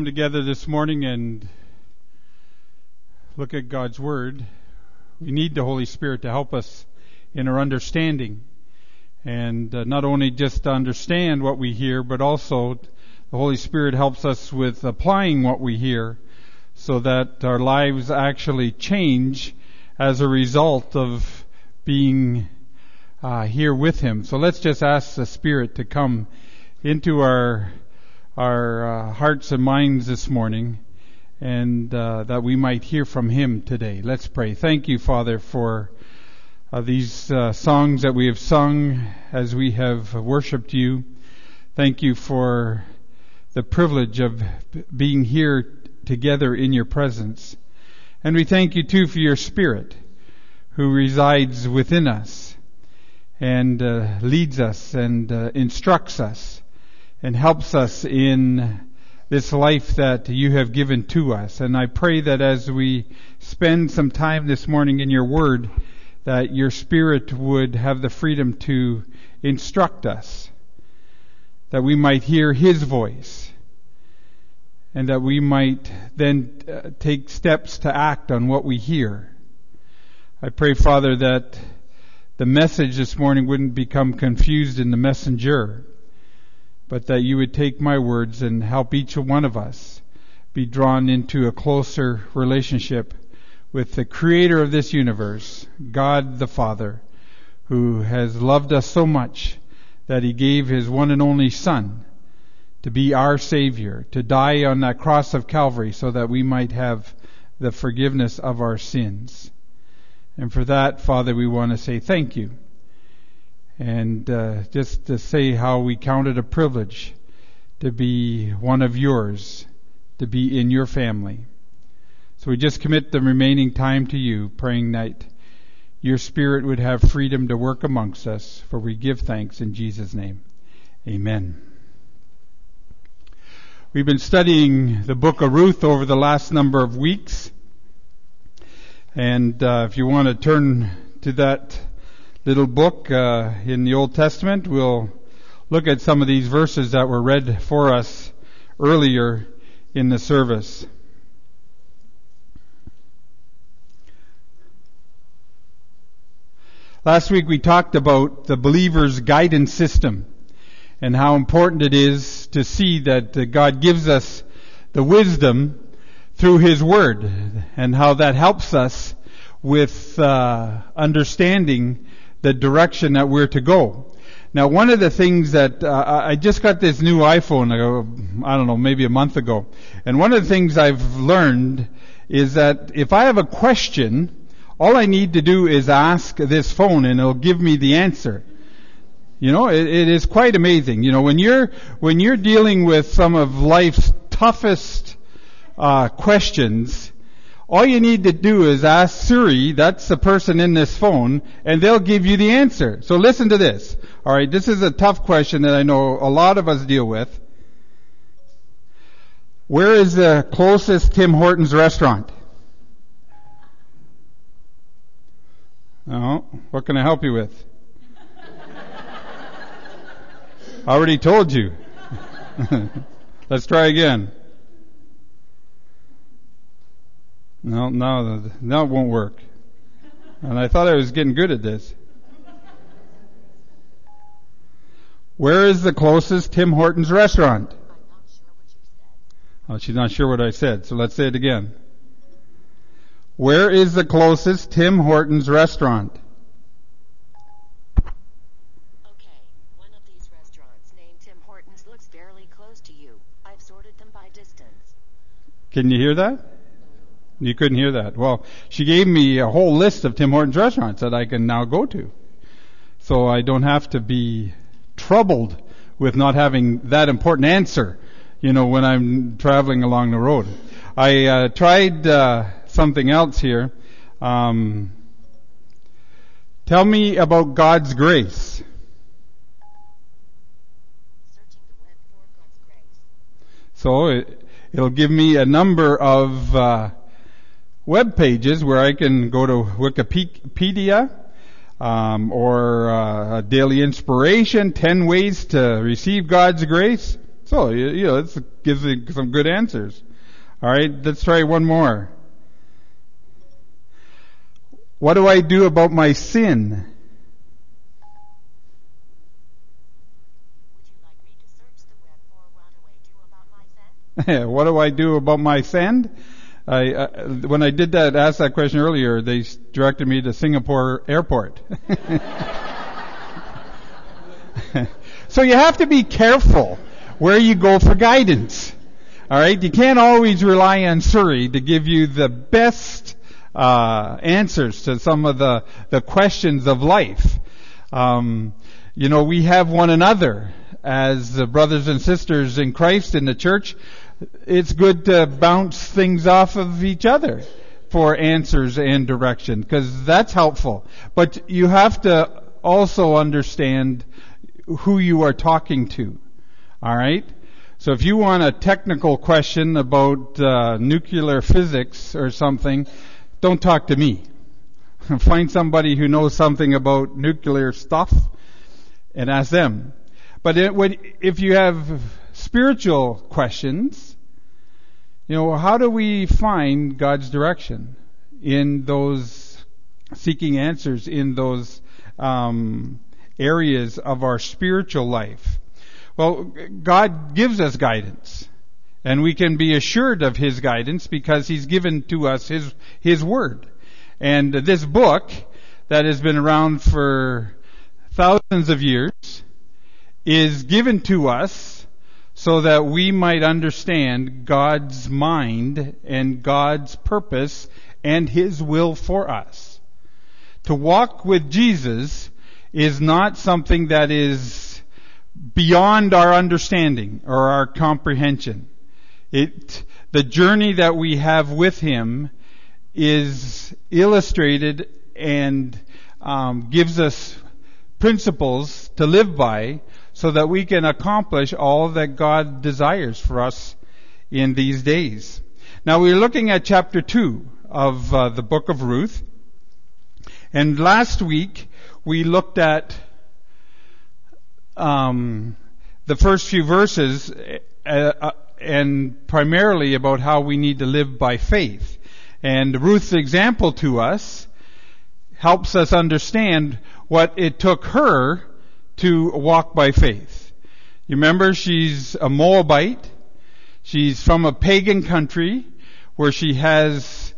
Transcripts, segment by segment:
Together this morning and look at God's Word. We need the Holy Spirit to help us in our understanding, and not only just to understand what we hear, but also the Holy Spirit helps us with applying what we hear so that our lives actually change as a result of being here with Him. So let's just ask the Spirit to come into our hearts and minds this morning, and that we might hear from Him today. Let's pray. Thank you, Father, for these songs that we have sung as we have worshipped You. Thank You for the privilege of being here together in Your presence. And we thank You, too, for Your Spirit who resides within us and leads us and instructs us and helps us in this life that You have given to us. And I pray that as we spend some time this morning in Your Word, that Your Spirit would have the freedom to instruct us, that we might hear His voice, and that we might then take steps to act on what we hear. I pray, Father, that the message this morning wouldn't become confused in the messenger, but that You would take my words and help each one of us be drawn into a closer relationship with the Creator of this universe, God the Father, who has loved us so much that He gave His one and only Son to be our Savior, to die on that cross of Calvary so that we might have the forgiveness of our sins. And for that, Father, we want to say thank You. And just to say how we count it a privilege to be one of Yours, to be in Your family. So we just commit the remaining time to You, praying that Your Spirit would have freedom to work amongst us, for we give thanks in Jesus' name. Amen. We've been studying the book of Ruth over the last number of weeks. And if you want to turn to that little book in the Old Testament, we'll look at some of these verses that were read for us earlier in the service. Last week we talked about the believer's guidance system and how important it is to see that God gives us the wisdom through His Word, and how that helps us with understanding the direction that we're to go. Now, one of the things that I just got this new iPhone, I don't know, maybe a month ago, and one of the things I've learned is that if I have a question, all I need to do is ask this phone, and it'll give me the answer. You know, it is quite amazing. You know, when you're dealing with some of life's toughest questions, all you need to do is ask Siri, that's the person in this phone, and they'll give you the answer. So listen to this. All right, this is a tough question that I know a lot of us deal with. Where is the closest Tim Hortons restaurant? Oh, what can I help you with? I already told you. Let's try again. No, it won't work. And I thought I was getting good at this. Where is the closest Tim Hortons restaurant? I'm not sure what you said. Oh, she's not sure what I said, so let's say it again. Where is the closest Tim Hortons restaurant? Okay, one of these restaurants named Tim Hortons looks fairly close to you. I've sorted them by distance. Can you hear that? You couldn't hear that. Well, she gave me a whole list of Tim Hortons restaurants that I can now go to. So I don't have to be troubled with not having that important answer, when I'm traveling along the road. I tried something else here. Tell me about God's grace. Searching the web for God's grace. So it'll give me a number of web pages where I can go to Wikipedia, or Daily Inspiration, 10 ways to receive God's grace. So, it gives you some good answers. All right, let's try one more. What do I do about my sin? Would you like me to search the web for what do I do about my sin? What do I do about my sin? When I asked that question earlier, they directed me to Singapore Airport. So you have to be careful where you go for guidance. All right, you can't always rely on Surrey to give you the best answers to some of the questions of life. We have one another as brothers and sisters in Christ in the church. It's good to bounce things off of each other for answers and direction, because that's helpful. But you have to also understand who you are talking to. All right? So if you want a technical question about nuclear physics or something, don't talk to me. Find somebody who knows something about nuclear stuff and ask them. But if you have spiritual questions, how do we find God's direction in those seeking answers in those areas of our spiritual life? Well, God gives us guidance, and we can be assured of His guidance because He's given to us His Word. And this book that has been around for thousands of years is given to us so that we might understand God's mind and God's purpose and His will for us. To walk with Jesus is not something that is beyond our understanding or our comprehension. The journey that we have with Him is illustrated and gives us principles to live by so that we can accomplish all that God desires for us in these days. Now we're looking at chapter 2 of the book of Ruth. And last week we looked at the first few verses and primarily about how we need to live by faith. And Ruth's example to us helps us understand what it took her to walk by faith. You remember, she's a Moabite. She's from a pagan country where she has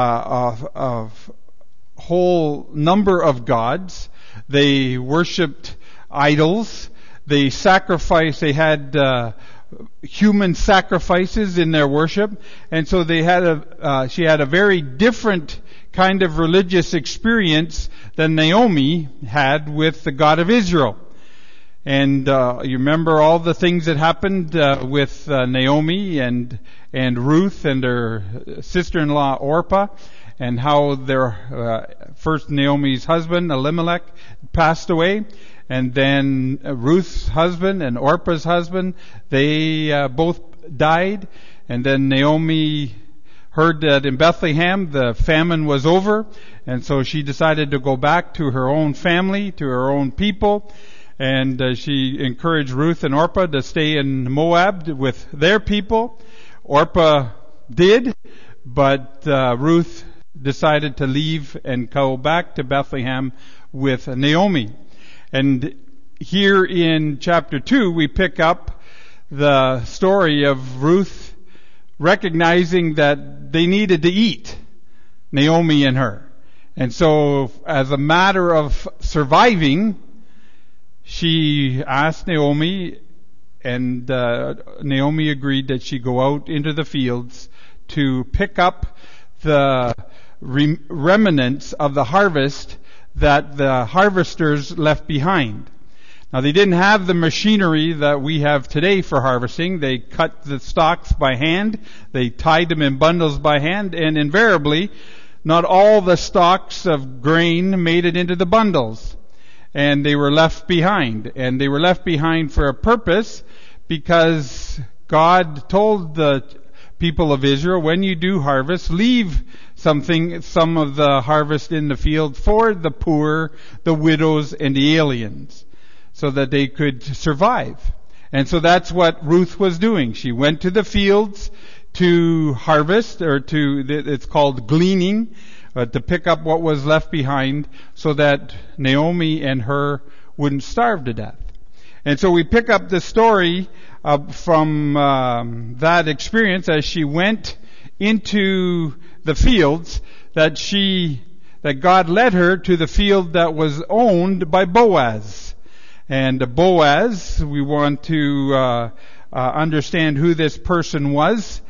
a whole number of gods. They worshipped idols. They had human sacrifices in their worship, and so she had a very different kind of religious experience than Naomi had with the God of Israel. And you remember all the things that happened with Naomi and Ruth and her sister-in-law Orpah, and how their first Naomi's husband Elimelech passed away. And then Ruth's husband and Orpah's husband, they both died. And then Naomi heard that in Bethlehem the famine was over. And so she decided to go back to her own family, to her own people. And she encouraged Ruth and Orpah to stay in Moab with their people. Orpah did, but Ruth decided to leave and go back to Bethlehem with Naomi. And here in chapter 2, we pick up the story of Ruth recognizing that they needed to eat, Naomi and her. And so, as a matter of surviving, she asked Naomi, and Naomi agreed that she go out into the fields to pick up the remnants of the harvest that the harvesters left behind. Now, they didn't have the machinery that we have today for harvesting. They cut the stalks by hand. They tied them in bundles by hand, and invariably, not all the stalks of grain made it into the bundles. And they were left behind. And they were left behind for a purpose, because God told the people of Israel, when you do harvest, leave some of the harvest in the field for the poor, the widows, and the aliens, so that they could survive. And so that's what Ruth was doing. She went to the fields to harvest, or it's called gleaning, to pick up what was left behind so that Naomi and her wouldn't starve to death. And so we pick up the story from that experience as she went into the fields, that God led her to the field that was owned by Boaz. And Boaz, we want to understand who this person was,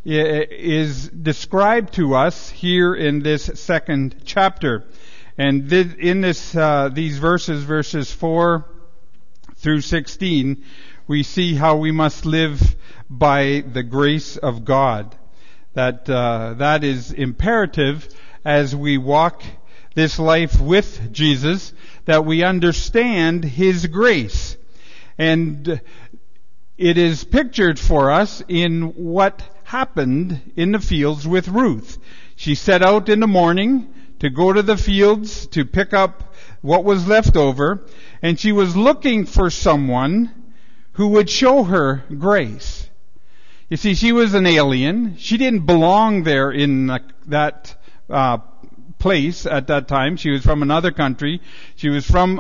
is described to us here in this second chapter. And in these verses 4 through 16, we see how we must live by the grace of God. That is imperative as we walk this life with Jesus, that we understand His grace. And it is pictured for us in what happened in the fields with Ruth. She set out in the morning to go to the fields to pick up what was left over, and she was looking for someone who would show her grace. You see, she was an alien. She didn't belong there in that place at that time. She was from another country. She was from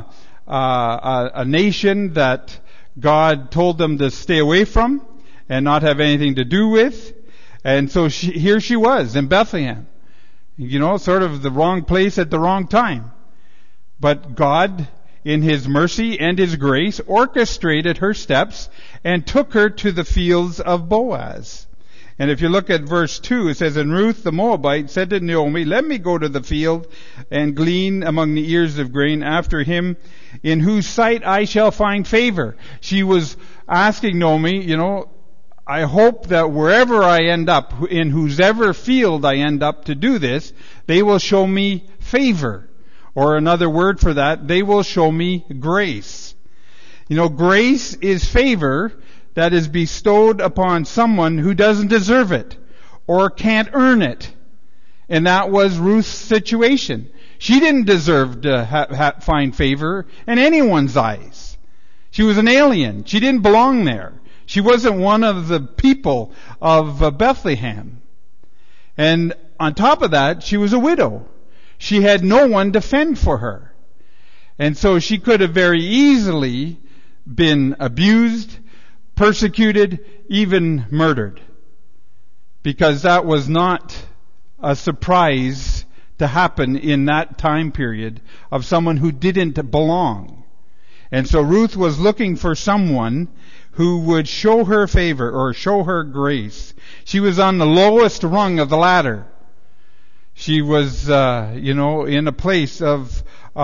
a nation that God told them to stay away from and not have anything to do with. And so here she was in Bethlehem. Sort of the wrong place at the wrong time. But God, in His mercy and His grace, orchestrated her steps and took her to the fields of Boaz. And if you look at verse 2, it says, "And Ruth the Moabite said to Naomi, 'Let me go to the field and glean among the ears of grain after him, in whose sight I shall find favor.'" She was asking Naomi, I hope that wherever I end up, in whosever field I end up to do this, they will show me favor. Or another word for that, they will show me grace. Grace is favor that is bestowed upon someone who doesn't deserve it or can't earn it. And that was Ruth's situation. She didn't deserve to find favor in anyone's eyes. She was an alien. She didn't belong there. She wasn't one of the people of Bethlehem. And on top of that, she was a widow. She had no one to fend for her. And so she could have very easily been abused, persecuted, even murdered. Because that was not a surprise to happen in that time period of someone who didn't belong. And so Ruth was looking for someone who would show her favor or show her grace. She was on the lowest rung of the ladder. She was, in a place of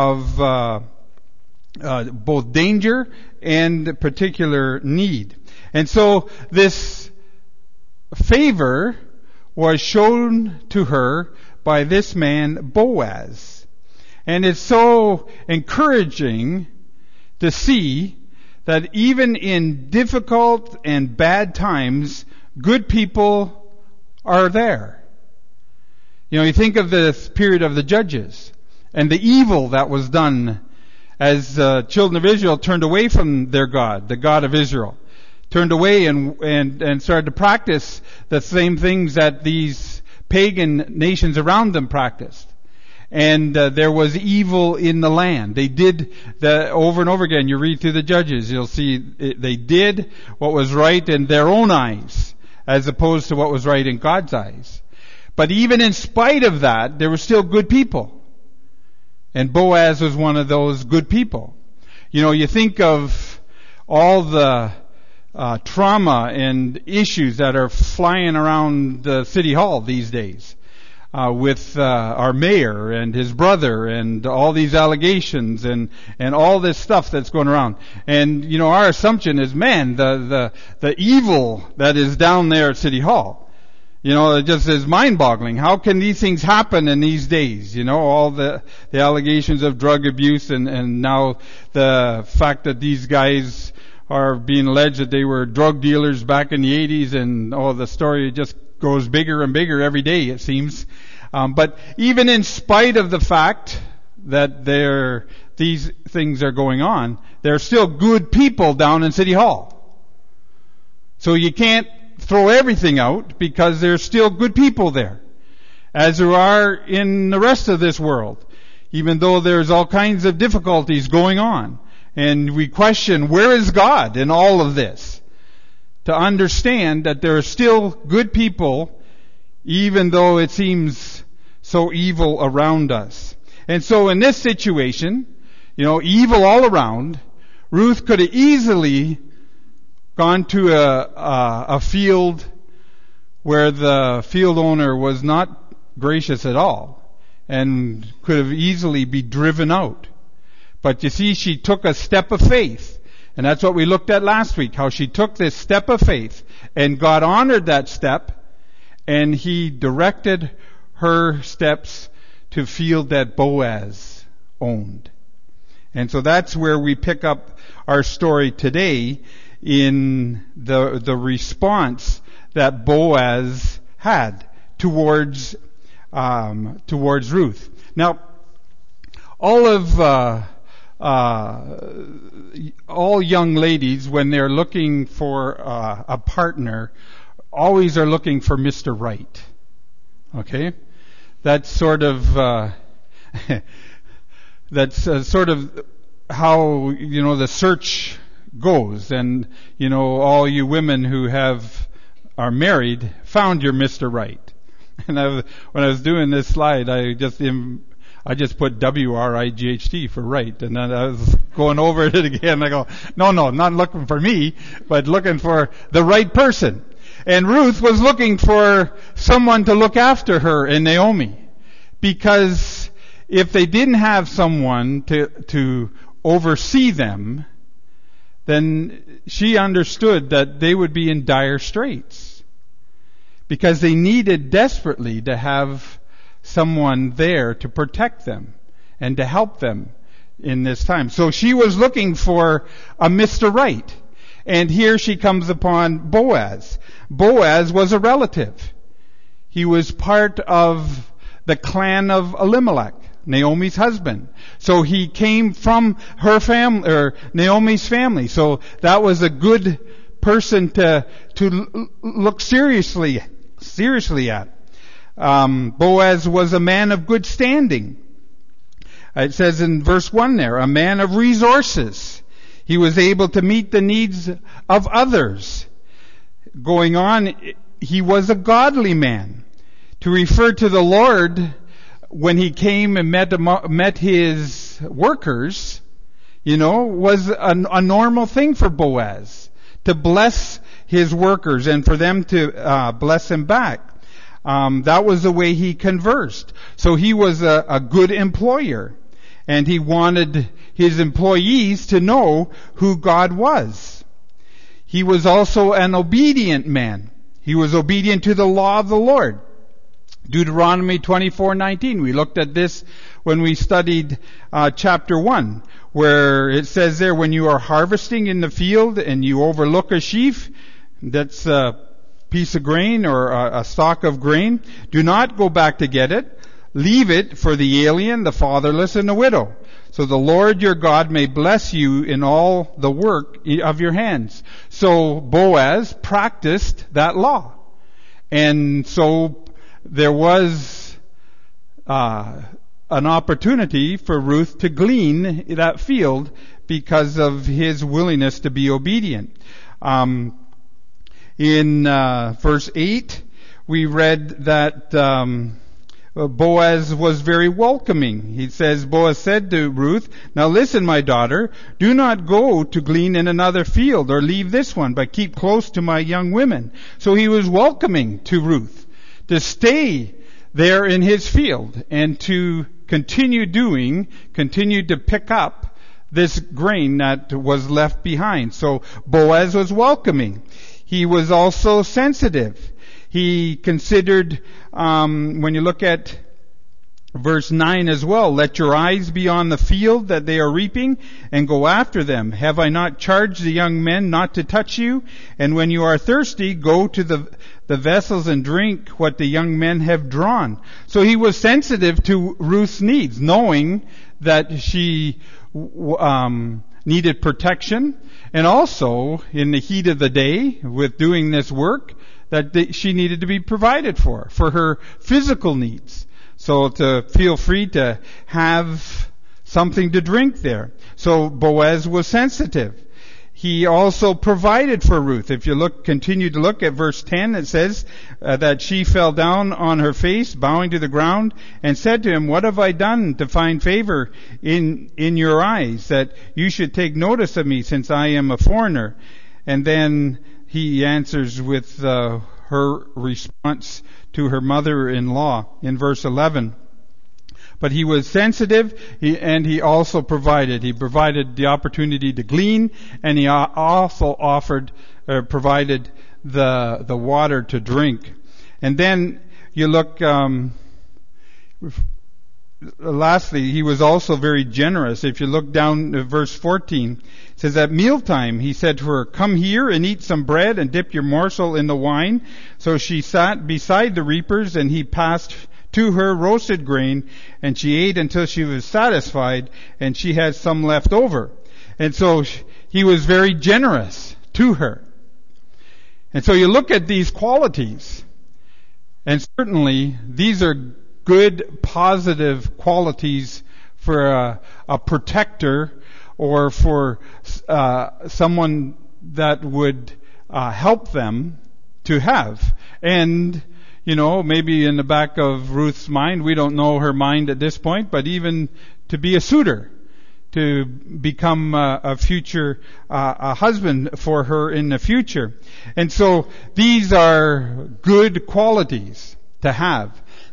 both danger and particular need. And so this favor was shown to her by this man, Boaz. And it's so encouraging to see that even in difficult and bad times, good people are there. You think of this period of the Judges and the evil that was done as children of Israel turned away from their God, the God of Israel, turned away and started to practice the same things that these pagan nations around them practiced. And there was evil in the land. They did over and over again. You read through the Judges, you'll see they did what was right in their own eyes, as opposed to what was right in God's eyes. But even in spite of that, there were still good people. And Boaz was one of those good people. You think of all the trauma and issues that are flying around the City Hall these days. With our mayor and his brother and all these allegations and all this stuff that's going around. And, our assumption is, man, the evil that is down there at City Hall. It just is mind-boggling. How can these things happen in these days? All the allegations of drug abuse and now the fact that these guys are being alleged that they were drug dealers back in the 80s, and the story just goes bigger and bigger every day, it seems. But even in spite of the fact that these things are going on, there are still good people down in City Hall. So you can't throw everything out because there's still good people there, as there are in the rest of this world, even though there's all kinds of difficulties going on. And we question, where is God in all of this? To understand that there are still good people, even though it seems so evil around us. And so in this situation, evil all around, Ruth could have easily gone to a field where the field owner was not gracious at all and could have easily be driven out. But you see, she took a step of faith. And that's what we looked at last week, how she took this step of faith, and God honored that step, and He directed her steps to field that Boaz owned. And so that's where we pick up our story today, in the response that Boaz had towards Ruth. Now, all young ladies, when they're looking for a partner, always are looking for Mr. Right. Okay? That's sort of sort of how the search goes. And all you women who are married found your Mr. Right. And when I was doing this slide, I just put WRIGHT for right, and then I was going over it again. I go, no, not looking for me, but looking for the right person. And Ruth was looking for someone to look after her and Naomi, because if they didn't have someone to oversee them, then she understood that they would be in dire straits, because they needed desperately to have someone there to protect them and to help them in this time. So she was looking for a Mr. Right. And here she comes upon Boaz. Boaz was a relative. He was part of the clan of Elimelech, Naomi's husband. So he came from her family, or Naomi's family. So that was a good person to look seriously at. Boaz was a man of good standing. It says in verse 1 there, a man of resources. He was able to meet the needs of others. Going on, he was a godly man. To refer to the Lord when He came and met His workers, was a normal thing for Boaz. To bless his workers and for them to bless him back. That was the way he conversed. So he was a good employer. And he wanted his employees to know who God was. He was also an obedient man. He was obedient to the law of the Lord. Deuteronomy 24:19. We looked at this when we studied chapter 1, where it says there, when you are harvesting in the field and you overlook a sheaf, that's a piece of grain or a stalk of grain, do not go back to get it. Leave it for the alien, the fatherless, and the widow. So the Lord your God may bless you in all the work of your hands. So Boaz practiced that law. And so there was an opportunity for Ruth to glean that field because of his willingness to be obedient. In verse 8, we read that Boaz was very welcoming. He says, Boaz said to Ruth, now listen, my daughter, do not go to glean in another field or leave this one, but keep close to my young women. So he was welcoming to Ruth to stay there in his field and to continue to pick up this grain that was left behind. So Boaz was welcoming. He was also sensitive. He considered, when you look at verse 9 as well, let your eyes be on the field that they are reaping and go after them. Have I not charged the young men not to touch you? And when you are thirsty, go to the vessels and drink what the young men have drawn. So he was sensitive to Ruth's needs, knowing that she needed protection, and also in the heat of the day with doing this work, that she needed to be provided for her physical needs. So to feel free to have something to drink there. So Boaz was sensitive. He also provided for Ruth. If you continue to look at verse 10, it says that she fell down on her face, bowing to the ground, and said to him, "What have I done to find favor in your eyes, that you should take notice of me, since I am a foreigner?" And then he answers with her response to her mother-in-law in verse 11. But he was sensitive, and he also provided. He provided the opportunity to glean, and he also provided the water to drink. And then you look, lastly, he was also very generous. If you look down to verse 14, it says, "At mealtime he said to her, 'Come here and eat some bread and dip your morsel in the wine.' So she sat beside the reapers, and he passed to her roasted grain, and she ate until she was satisfied, and she had some left over." And so he was very generous to her. And so you look at these qualities, and certainly these are good, positive qualities for a protector, or for someone that would help them to have. And maybe in the back of Ruth's mind, we don't know her mind at this point, but even to be a suitor, to become a future a husband for her in the future. And so these are good qualities to have.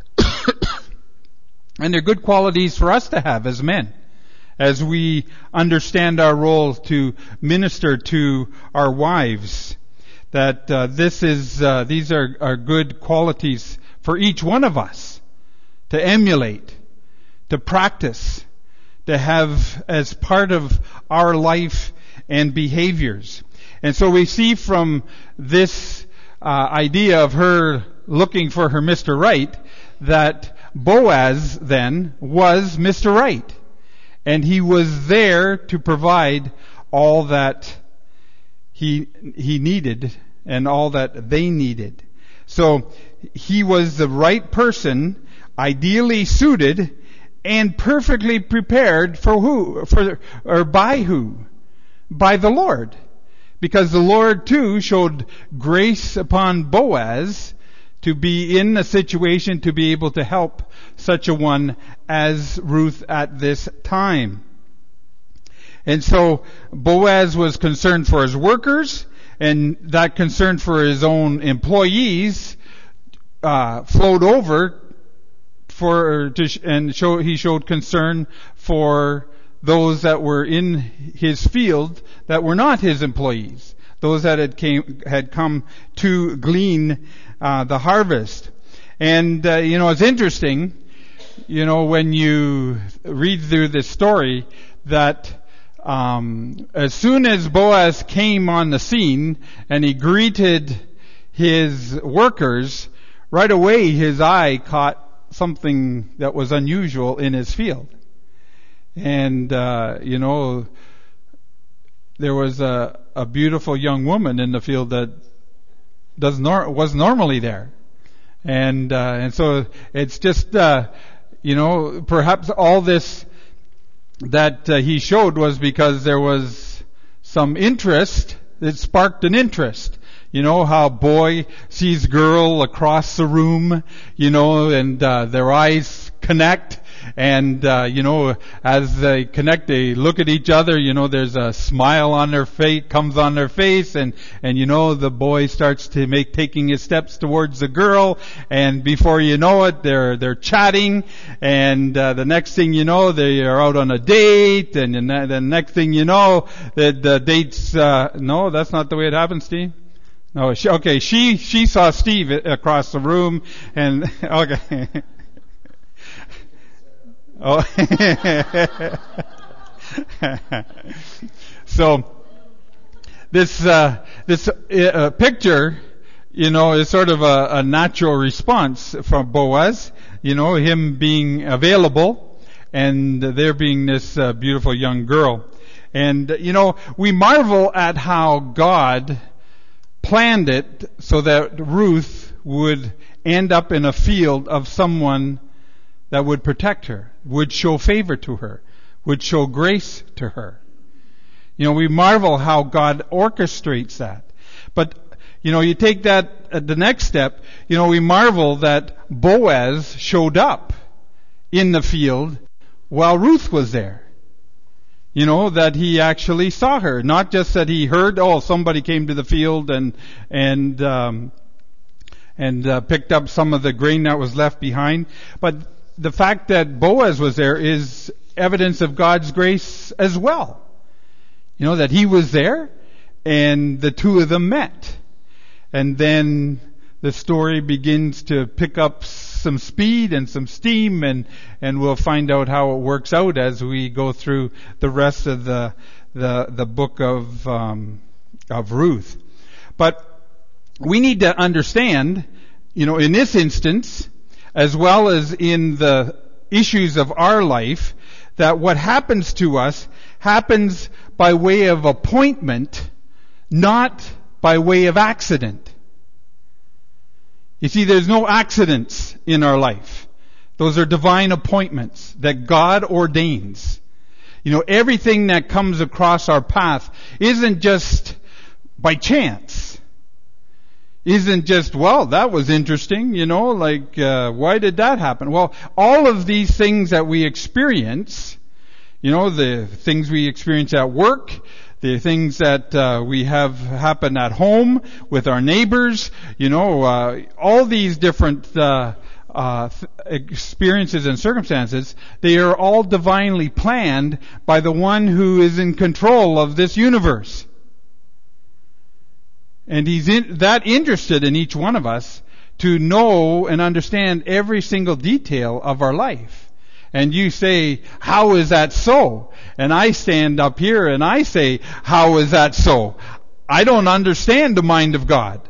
And they're good qualities for us to have as men, as we understand our role to minister to our wives. That these are good qualities for each one of us to emulate, to practice, to have as part of our life and behaviors. And so we see from this idea of her looking for her Mr. Right, that Boaz then was Mr. Right. And he was there to provide all that he needed and all that they needed. So he was the right person, ideally suited, and perfectly prepared for who? By who? By the Lord. Because the Lord too showed grace upon Boaz to be in a situation to be able to help such a one as Ruth at this time. And so Boaz was concerned for his workers, and that concern for his own employees flowed over he showed concern for those that were in his field that were not his employees, those that had come to glean the harvest. And it's interesting, when you read through this story, that as soon as Boaz came on the scene and he greeted his workers, right away his eye caught something that was unusual in his field. And, there was a beautiful young woman in the field that was normally there. And so it's just, perhaps all this that he showed was because there was some interest. It sparked an interest. How boy sees girl across the room, and their eyes connect. And, as they connect, they look at each other, there's a smile on their face, comes on their face, and the boy starts to taking his steps towards the girl, and before you know it, they're chatting, and, the next thing you know, they are out on a date, and the next thing you know, the date's, no, that's not the way it happens, Steve. No, she saw Steve across the room, and, okay. Oh, so this picture, is sort of a natural response from Boaz. Him being available, and there being this beautiful young girl. And, we marvel at how God planned it so that Ruth would end up in a field of someone that would protect her, would show favor to her, would show grace to her. We marvel how God orchestrates that. But, you take that the next step, we marvel that Boaz showed up in the field while Ruth was there. That he actually saw her. Not just that he heard, somebody came to the field and picked up some of the grain that was left behind. But the fact that Boaz was there is evidence of God's grace as well. That he was there and the two of them met. And then the story begins to pick up some speed and some steam, and we'll find out how it works out as we go through the rest of the book of Ruth. But we need to understand, in this instance, as well as in the issues of our life, that what happens to us happens by way of appointment, not by way of accident. You see, there's no accidents in our life. Those are divine appointments that God ordains. Everything that comes across our path isn't just by chance. Isn't just, that was interesting, why did that happen? Well, all of these things that we experience, the things we experience at work, the things that we have happen at home with our neighbors, all these different experiences and circumstances, they are all divinely planned by the one who is in control of this universe. And he's that interested in each one of us to know and understand every single detail of our life. And you say, how is that so? And I stand up here and I say, how is that so? I don't understand the mind of God.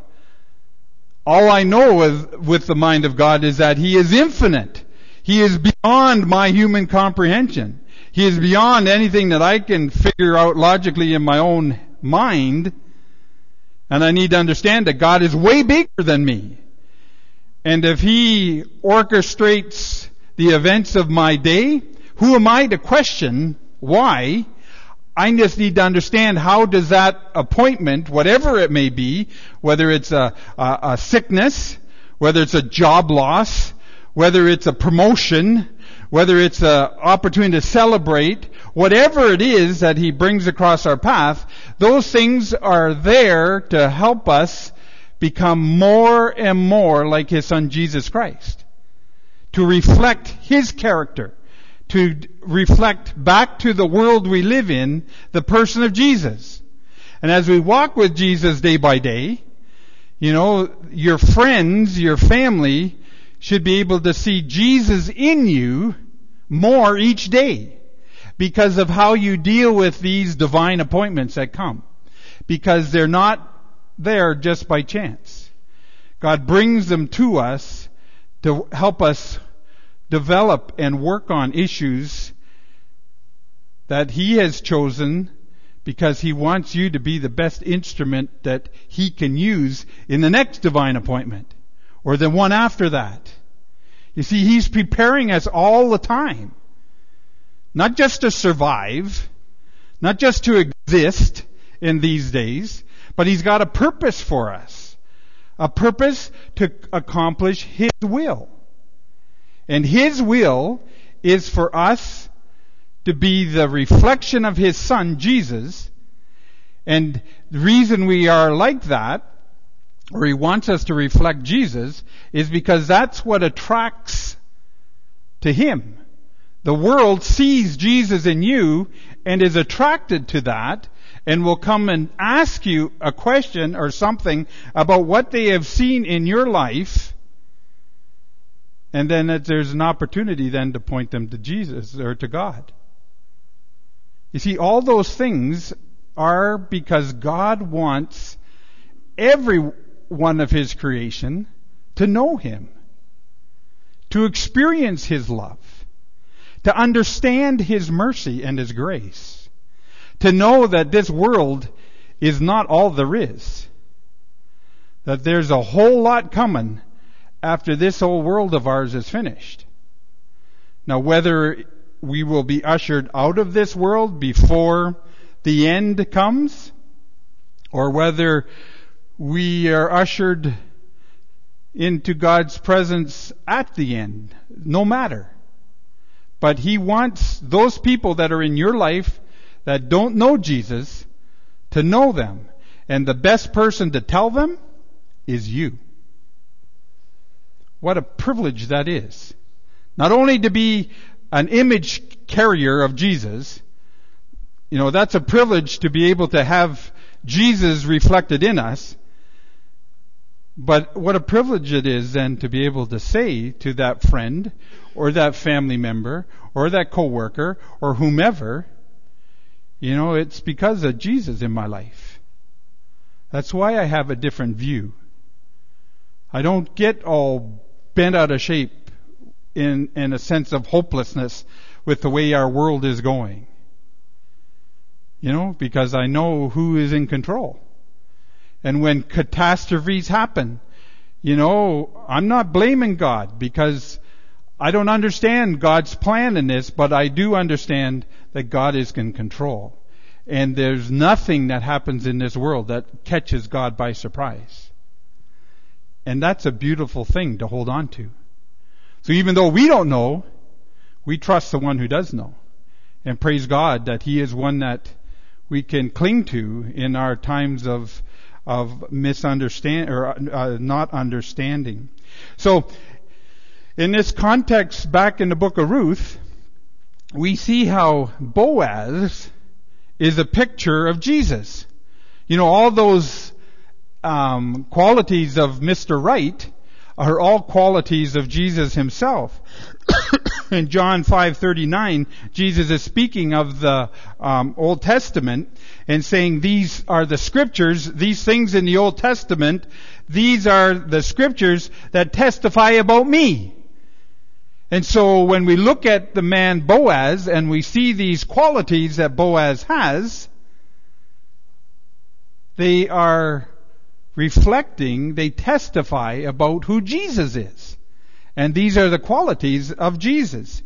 All I know with the mind of God is that He is infinite. He is beyond my human comprehension. He is beyond anything that I can figure out logically in my own mind. And I need to understand that God is way bigger than me. And if He orchestrates the events of my day, who am I to question why? I just need to understand how does that appointment, whatever it may be, whether it's a sickness, whether it's a job loss, whether it's a promotion, whether it's an opportunity to celebrate, whatever it is that He brings across our path, those things are there to help us become more and more like His Son Jesus Christ. To reflect His character. To reflect back to the world we live in the person of Jesus. And as we walk with Jesus day by day, your friends, your family should be able to see Jesus in you more each day because of how you deal with these divine appointments that come. Because they're not there just by chance. God brings them to us to help us develop and work on issues that He has chosen because He wants you to be the best instrument that He can use in the next divine appointment or the one after that. You see, He's preparing us all the time. Not just to survive, not just to exist in these days, but He's got a purpose for us. A purpose to accomplish His will. And His will is for us to be the reflection of His Son, Jesus. And the reason we are like that, or He wants us to reflect Jesus, is because that's what attracts to Him. The world sees Jesus in you and is attracted to that and will come and ask you a question or something about what they have seen in your life. And then there's an opportunity then to point them to Jesus or to God. You see, all those things are because God wants every one of His creation to know Him, to experience His love, to understand His mercy and His grace, To know that this world is not all there is. That there's a whole lot coming after this old world of ours is finished. Now, whether we will be ushered out of this world before the end comes, or whether we are ushered into God's presence at the end, no matter. But He wants those people that are in your life that don't know Jesus to know them. And the best person to tell them is you. What a privilege that is. Not only to be an image carrier of Jesus, that's a privilege to be able to have Jesus reflected in us. But what a privilege it is then to be able to say to that friend or that family member or that coworker or whomever, it's because of Jesus in my life. That's why I have a different view. I don't get all bent out of shape in a sense of hopelessness with the way our world is going. Because I know who is in control. And when catastrophes happen, I'm not blaming God because I don't understand God's plan in this, but I do understand that God is in control. And there's nothing that happens in this world that catches God by surprise. And that's a beautiful thing to hold on to. So even though we don't know, we trust the one who does know. And praise God that He is one that we can cling to in our times of misunderstand or not understanding. So, in this context, back in the book of Ruth, we see how Boaz is a picture of Jesus. All those qualities of Mr. Right are all qualities of Jesus Himself. In John 5:39, Jesus is speaking of the Old Testament and saying, these are the scriptures, these things in the Old Testament, these are the scriptures that testify about me. And so when we look at the man Boaz and we see these qualities that Boaz has, they are reflecting, they testify about who Jesus is. And these are the qualities of Jesus.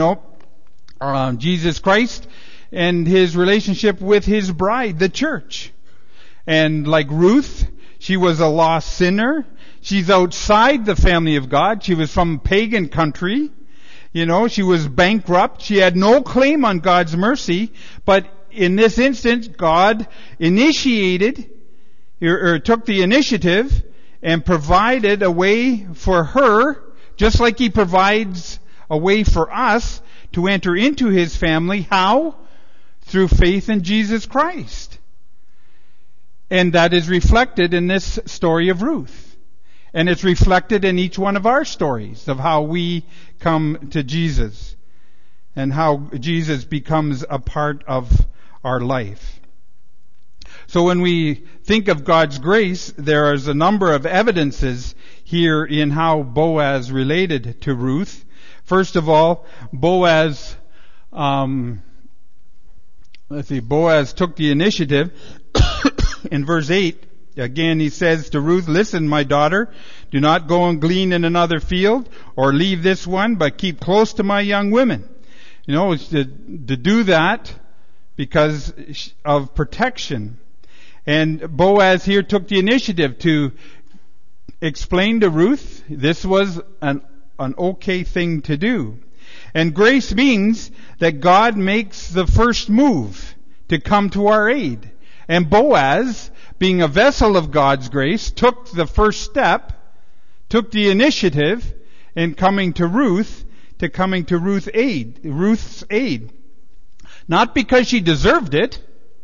Jesus Christ and His relationship with His bride, the church. And like Ruth, she was a lost sinner. She's outside the family of God. She was from pagan country. She was bankrupt. She had no claim on God's mercy. But in this instance, God initiated or took the initiative and provided a way for her, just like He provides a way for us to enter into His family. How? Through faith in Jesus Christ. And that is reflected in this story of Ruth. And it's reflected in each one of our stories of how we come to Jesus and how Jesus becomes a part of our life. So when we think of God's grace, there is a number of evidences here in how Boaz related to Ruth. First of all, Boaz took the initiative. In verse 8, again he says to Ruth, "Listen, my daughter, do not go and glean in another field or leave this one, but keep close to my young women." It's to do that because of protection. And Boaz here took the initiative to explain to Ruth this was an okay thing to do. And grace means that God makes the first move to come to our aid. And Boaz, being a vessel of God's grace, took the first step, took the initiative in coming to Ruth's aid. Not because she deserved it.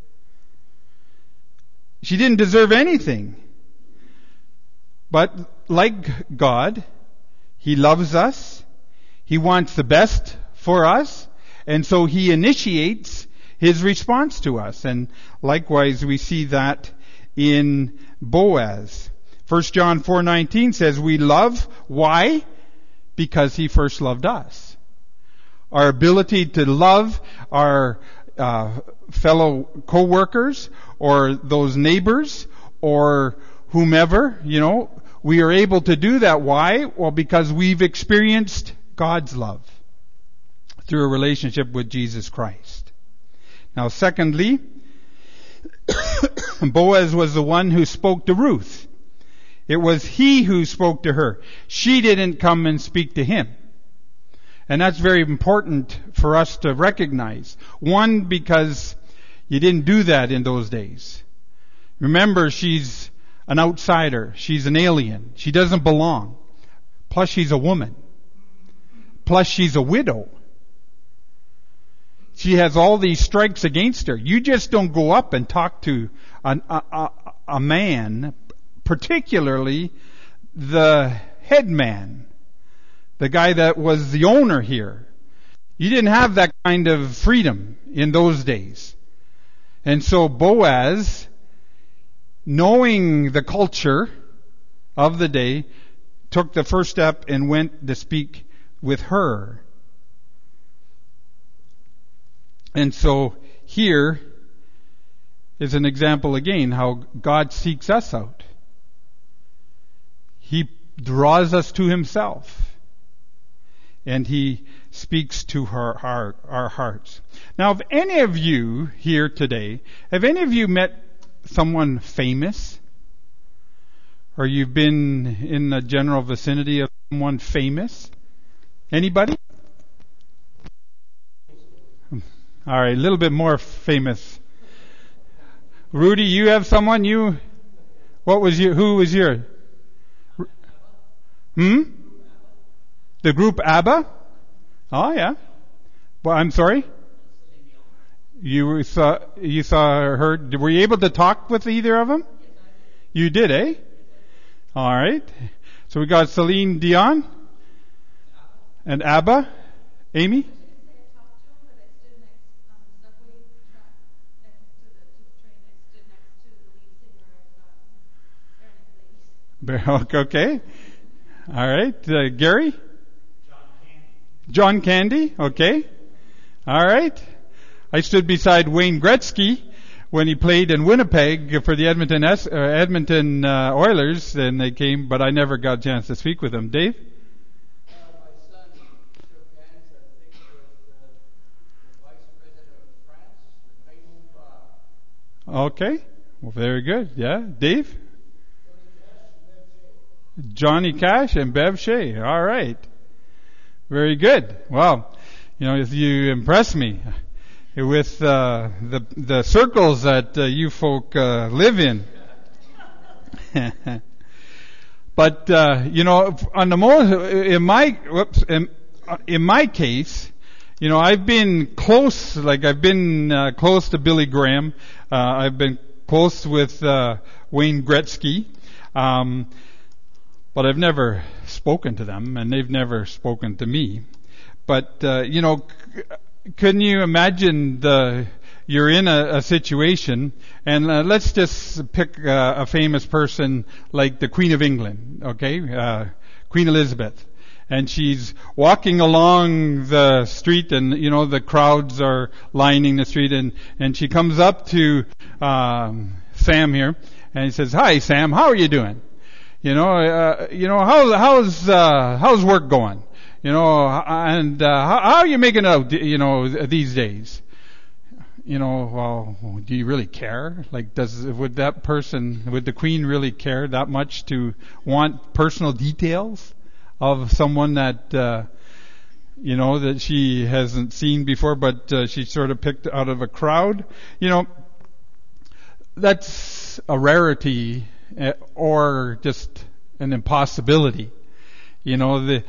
She didn't deserve anything. But like God, He loves us. He wants the best for us. And so He initiates His response to us. And likewise, we see that in Boaz. 1 John 4:19 says, we love. Why? Because He first loved us. Our ability to love, our fellow co-workers or those neighbors or whomever, we are able to do that. Why? Well, because we've experienced God's love through a relationship with Jesus Christ. Now, secondly, Boaz was the one who spoke to Ruth. It was he who spoke to her. She didn't come and speak to him. And that's very important for us to recognize. One, because you didn't do that in those days. Remember, she's an outsider. She's an alien. She doesn't belong. Plus, she's a woman. Plus, she's a widow. She has all these strikes against her. You just don't go up and talk to a man, particularly the head man, the guy that was the owner here. You didn't have that kind of freedom in those days. And so Boaz, knowing the culture of the day, took the first step and went to speak with her. And so here is an example again how God seeks us out. He draws us to himself. And he speaks to our hearts. Now, if any of you here today, have any of you met someone famous? Or you've been in the general vicinity of someone famous? Anybody? All right, a little bit more famous. Rudy, you have someone who was your? The group ABBA? Oh yeah. Well, I'm sorry? You saw her, were you able to talk with either of them? You did, eh? All right. So we got Celine Dion and ABBA. Amy? Okay. All right. Gary? John Candy. Okay. All right. I stood beside Wayne Gretzky when he played in Winnipeg for the Edmonton Oilers, and they came, but I never got a chance to speak with him. Dave? My son shook hands, I think, with the Vice President of France, Okay. Well, very good. Yeah. Dave? Johnny Cash and Bev Shea. All right. Very good. Well, you impress me with the circles that you folk live in. But on the most in my case, I've been close. Like I've been close to Billy Graham. I've been close with Wayne Gretzky. But I've never spoken to them, and they've never spoken to me. But, couldn't you imagine you're in a situation, and let's just pick a famous person like the Queen of England, okay? Queen Elizabeth. And she's walking along the street, and, the crowds are lining the street, and she comes up to Sam here, and he says, "Hi, Sam, how are you doing? How's work going? And how are you making out, these days? Well, do you really care? Like, would the Queen really care that much to want personal details of someone that, that she hasn't seen before, but she sort of picked out of a crowd? That's a rarity. Or just an impossibility. There's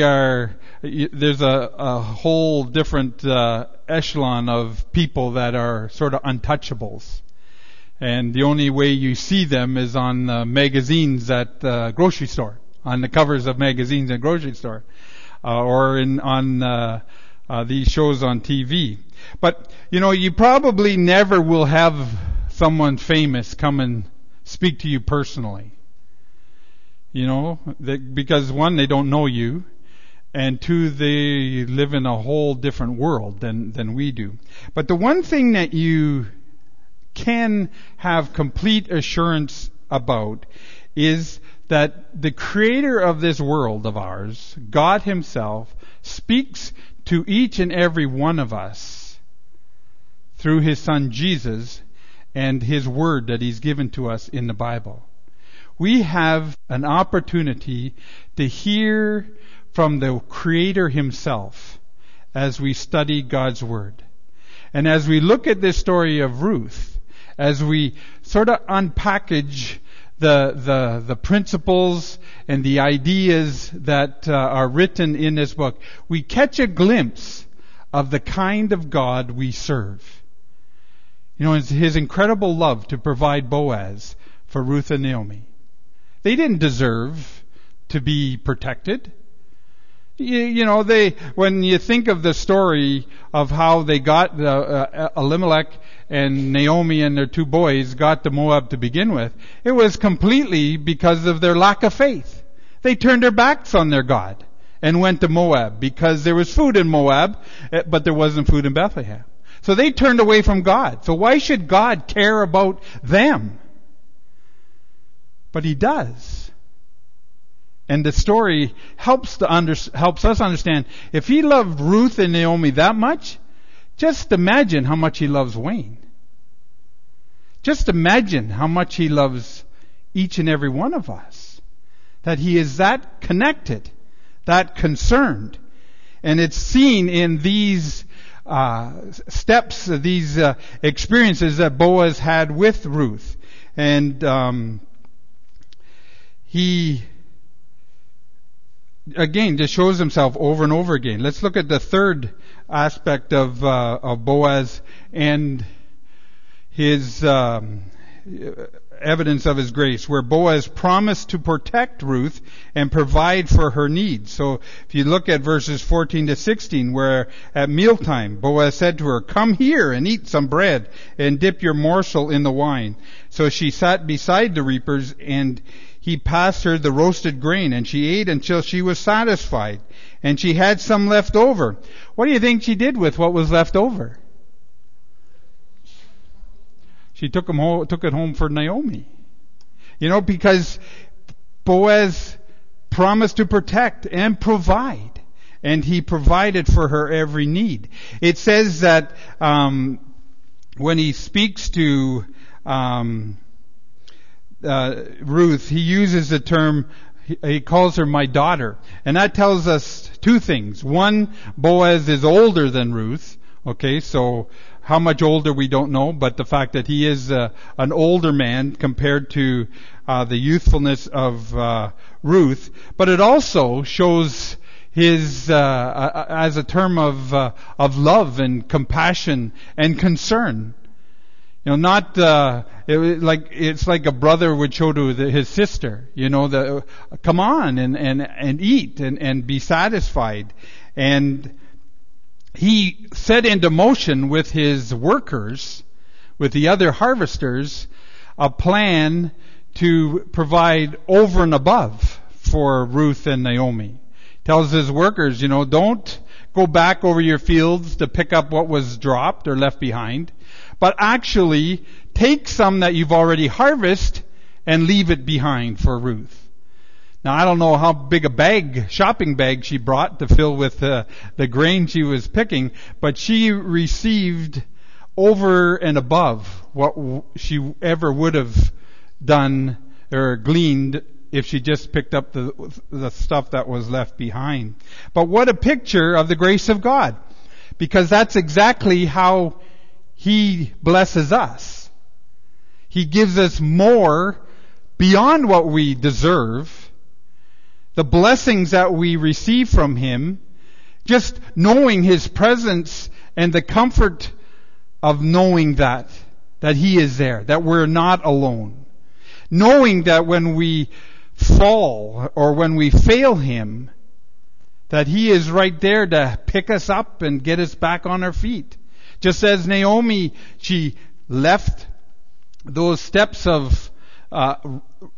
a whole different echelon of people that are sort of untouchables. And the only way you see them is on magazines at the grocery store, on the covers of magazines at grocery store, or on these shows on TV. But, you probably never will have someone famous come and speak to you personally. Because one, they don't know you, and two, they live in a whole different world than we do. But the one thing that you can have complete assurance about is that the creator of this world of ours, God himself, speaks to each and every one of us through his son Jesus and his word that he's given to us in the Bible. We have an opportunity to hear from the Creator himself as we study God's Word. And as we look at this story of Ruth, as we sort of unpackage the principles and the ideas that are written in this book, we catch a glimpse of the kind of God we serve. You know, it's his incredible love to provide Boaz for Ruth and Naomi. They didn't deserve to be protected. You know, when you think of the story of how they got Elimelech and Naomi and their two boys got to Moab to begin with, it was completely because of their lack of faith. They turned their backs on their God and went to Moab because there was food in Moab, but there wasn't food in Bethlehem. So they turned away from God. So why should God care about them? But he does. And the story helps us understand, if he loved Ruth and Naomi that much, just imagine how much he loves Wayne. Just imagine how much he loves each and every one of us. That he is that connected, that concerned. And it's seen in these steps, these experiences that Boaz had with Ruth. And he, again, just shows himself over and over again. Let's look at the third aspect of Boaz and his evidence of his grace, where Boaz promised to protect Ruth and provide for her needs. So if you look at verses 14 to 16, where at mealtime Boaz said to her, "Come here and eat some bread and dip your morsel in the wine." So she sat beside the reapers, and he passed her the roasted grain, and she ate until she was satisfied, and she had some left over. What do you think she did with what was left over? She took it home for Naomi. You know, because Boaz promised to protect and provide, and he provided for her every need. It says that when he speaks to Ruth, he uses the term, he calls her my daughter. And that tells us two things. One, Boaz is older than Ruth. Okay, so how much older we don't know, but the fact that he is an older man compared to the youthfulness of Ruth. But it also shows his as a term of love and compassion and concern. You know, not it's like a brother would show to his sister. You know, come on and eat and be satisfied. And he set into motion with his workers, with the other harvesters, a plan to provide over and above for Ruth and Naomi. Tells his workers, you know, don't go back over your fields to pick up what was dropped or left behind, but actually take some that you've already harvested and leave it behind for Ruth. Now, I don't know how big a shopping bag she brought to fill with the grain she was picking, but she received over and above what she ever would have done or gleaned if she just picked up the stuff that was left behind. But what a picture of the grace of God, because that's exactly how he blesses us. He gives us more beyond what we deserve. The blessings that we receive from him, just knowing his presence and the comfort of knowing that he is there, that we're not alone. Knowing that when we fall or when we fail him, that he is right there to pick us up and get us back on our feet. Just as Naomi, she left those steps of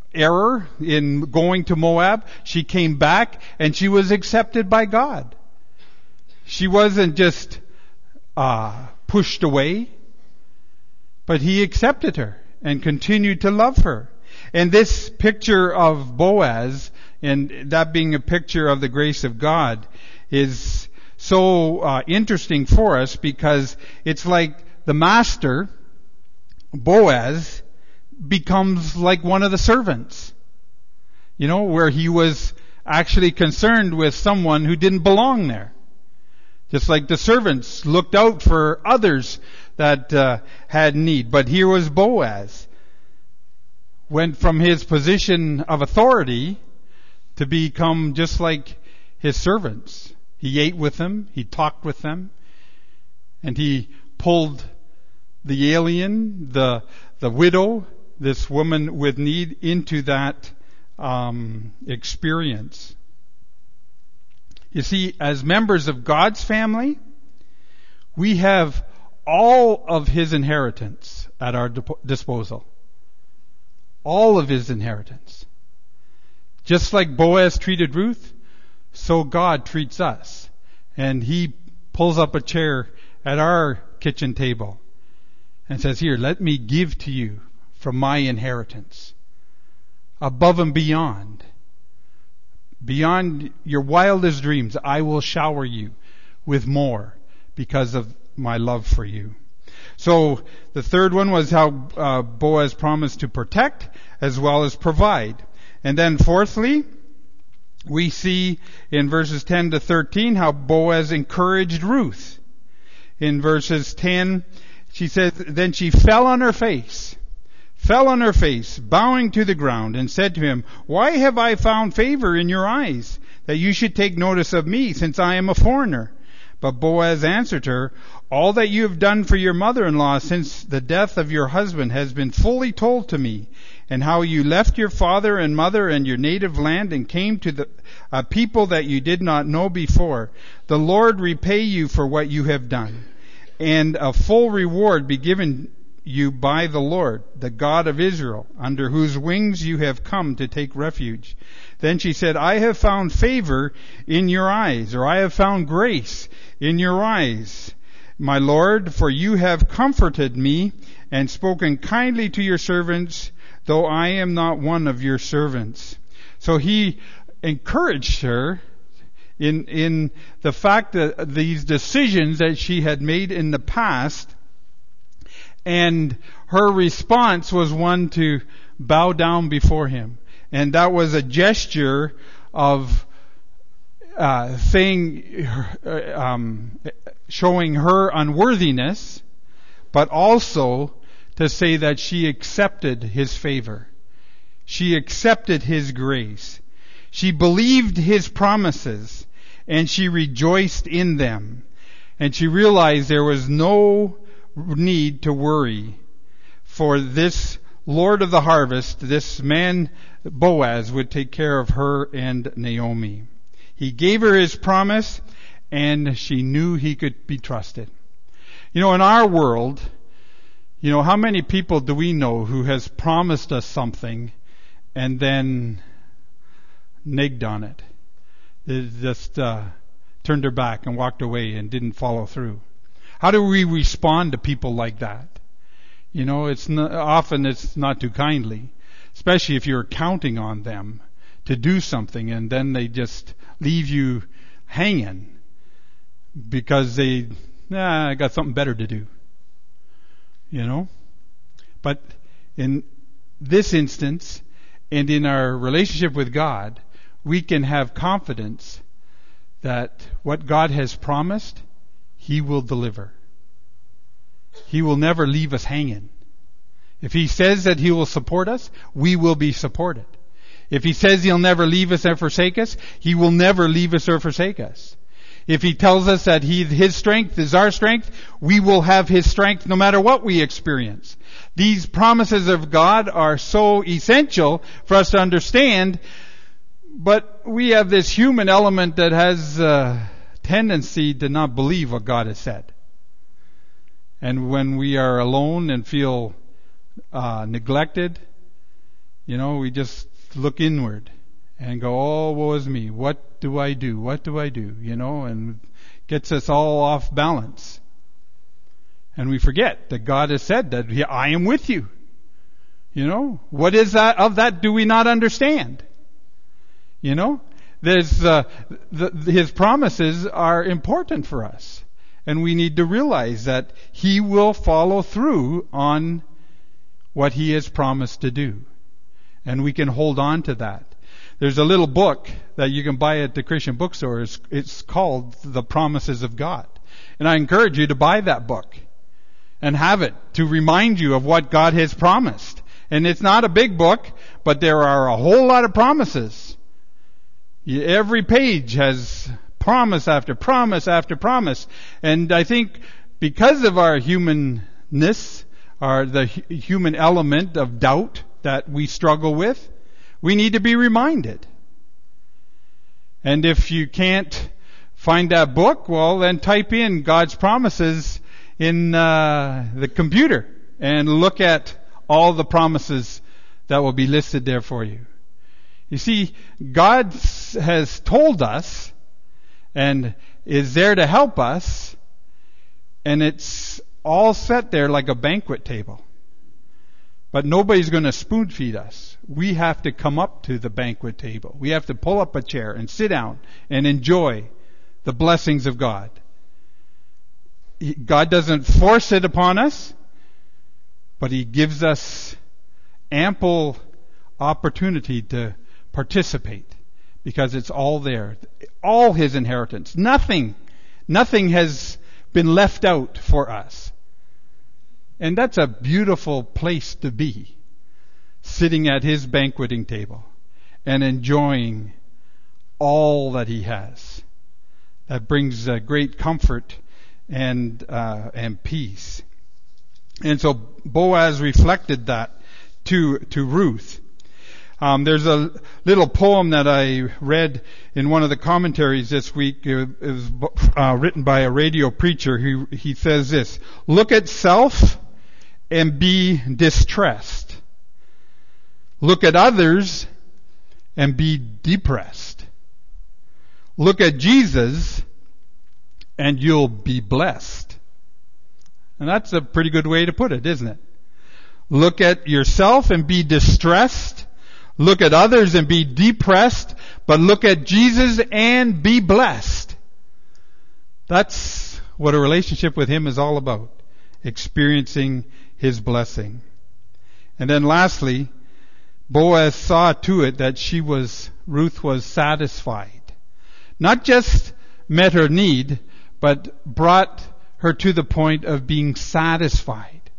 error in going to Moab. She came back and she was accepted by God. She wasn't just pushed away, but he accepted her and continued to love her. And this picture of Boaz, and that being a picture of the grace of God, is so interesting for us, because it's like the master, Boaz, becomes like one of the servants. Where he was actually concerned with someone who didn't belong there. Just like the servants looked out for others that had need. But here was Boaz. Went from his position of authority to become just like his servants. He ate with them, he talked with them, and he pulled the alien, the widow, this woman with need, into that experience. You see, as members of God's family, we have all of his inheritance at our disposal. All of his inheritance. Just like Boaz treated Ruth, so God treats us. And he pulls up a chair at our kitchen table and says, "Here, let me give to you from my inheritance. Above and beyond your wildest dreams, I will shower you with more because of my love for you." So the third one was how Boaz promised to protect as well as provide. And then fourthly, we see in verses 10 to 13 how Boaz encouraged Ruth. In verses 10, she says, "Then she fell on her face, bowing to the ground, and said to him, 'Why have I found favor in your eyes, that you should take notice of me, since I am a foreigner?' But Boaz answered her, 'All that you have done for your mother-in-law since the death of your husband has been fully told to me, and how you left your father and mother and your native land and came to a people that you did not know before. The Lord repay you for what you have done, and a full reward be given you by the Lord, the God of Israel, under whose wings you have come to take refuge.' Then she said, 'I have found favor in your eyes,' or 'I have found grace in your eyes, my Lord, for you have comforted me and spoken kindly to your servants, though I am not one of your servants.'" So he encouraged her in the fact that these decisions that she had made in the past, and her response was one to bow down before him. And that was a gesture of showing her unworthiness, but also to say that she accepted his favor. She accepted his grace. She believed his promises, and she rejoiced in them. And she realized there was no need to worry, for this Lord of the harvest, this man Boaz, would take care of her and Naomi. He gave her his promise, and she knew he could be trusted. In our world, how many people do we know who has promised us something and then nigged on it? They just turned their back and walked away and didn't follow through. How do we respond to people like that? Often it's not too kindly, especially if you're counting on them to do something and then they just leave you hanging because I got something better to do. But in this instance, and in our relationship with God, we can have confidence that what God has promised, He will deliver. He will never leave us hanging. If He says that He will support us, we will be supported. If He says He'll never leave us or forsake us, He will never leave us or forsake us. If He tells us that His strength is our strength, we will have His strength no matter what we experience. These promises of God are so essential for us to understand, but we have this human element that has a tendency to not believe what God has said. And when we are alone and feel neglected, We just look inward and go, oh, woe is me. What do I do? What do I do? And gets us all off balance. And we forget that God has said that I am with you. What is that? Of that do we not understand? There's His promises are important for us. And we need to realize that He will follow through on what He has promised to do. And we can hold on to that. There's a little book that you can buy at the Christian bookstore. It's called The Promises of God. And I encourage you to buy that book and have it to remind you of what God has promised. And it's not a big book, but there are a whole lot of promises. Every page has promise after promise after promise. And I think because of our humanness, the human element of doubt that we struggle with, we need to be reminded. And if you can't find that book, well, then type in God's promises in the computer and look at all the promises that will be listed there for you. You see, God has told us and is there to help us, and it's all set there like a banquet table. But nobody's going to spoon feed us. We have to come up to the banquet table. We have to pull up a chair and sit down and enjoy the blessings of God. God doesn't force it upon us, but He gives us ample opportunity to participate because it's all there. All His inheritance. Nothing has been left out for us. And that's a beautiful place to be, sitting at His banqueting table and enjoying all that He has. That brings great comfort and peace. And so Boaz reflected that to Ruth. There's a little poem that I read in one of the commentaries this week. It was written by a radio preacher. He says this: look at self and be distressed. Look at others and be depressed. Look at Jesus and you'll be blessed. And that's a pretty good way to put it, isn't it? Look at yourself and be distressed. Look at others and be depressed. But look at Jesus and be blessed. That's what a relationship with Him is all about. Experiencing His blessing. And then lastly, Boaz saw to it that Ruth was satisfied. Not just met her need, but brought her to the point of being satisfied.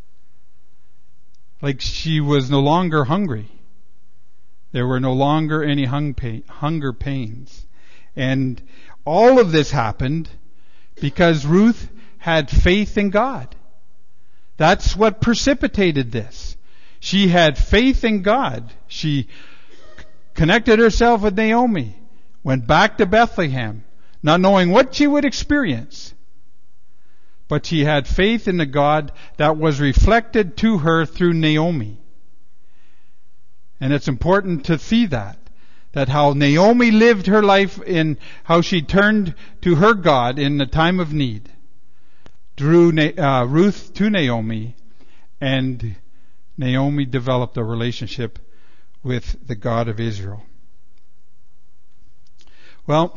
Like she was no longer hungry. There were no longer any hunger pains. And all of this happened because Ruth had faith in God. That's what precipitated this. She had faith in God. She connected herself with Naomi, went back to Bethlehem, not knowing what she would experience. But she had faith in the God that was reflected to her through Naomi. And it's important to see that how Naomi lived her life in how she turned to her God in the time of need. Drew Ruth to Naomi, and Naomi developed a relationship with the God of Israel. Well,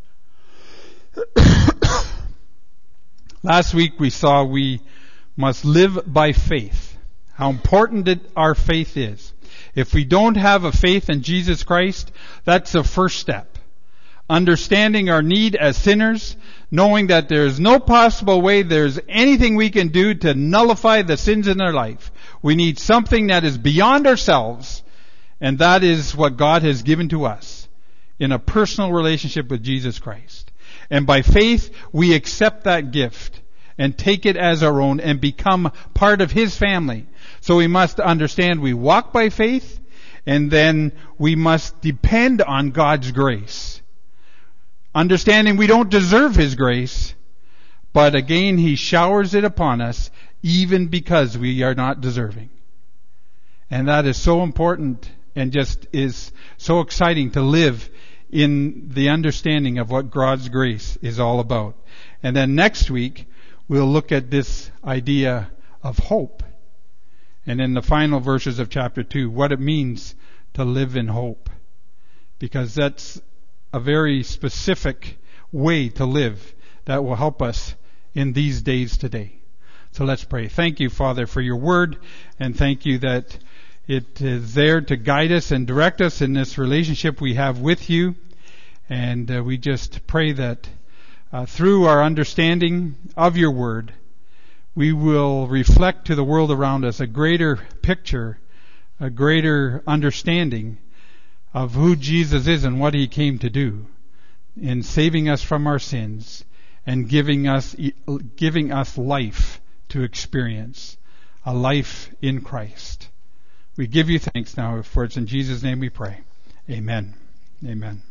last week we saw we must live by faith. How important our faith is. If we don't have a faith in Jesus Christ, that's the first step. Understanding our need as sinners, knowing that there's no possible way there's anything we can do to nullify the sins in our life. We need something that is beyond ourselves, and that is what God has given to us in a personal relationship with Jesus Christ. And by faith, we accept that gift and take it as our own and become part of His family. So we must understand we walk by faith, and then we must depend on God's grace. Understanding we don't deserve His grace, but again, He showers it upon us even because we are not deserving. And that is so important and just is so exciting to live in the understanding of what God's grace is all about. And then next week, we'll look at this idea of hope. And in the final verses of chapter 2, what it means to live in hope. Because that's a very specific way to live that will help us in these days today. So let's pray. Thank you, Father, for your word, and thank you that it is there to guide us and direct us in this relationship we have with you. And we just pray that through our understanding of your word, we will reflect to the world around us a greater picture, a greater understanding of who Jesus is and what he came to do in saving us from our sins and giving us life to experience, a life in Christ. We give you thanks now, for it's in Jesus' name we pray. Amen. Amen.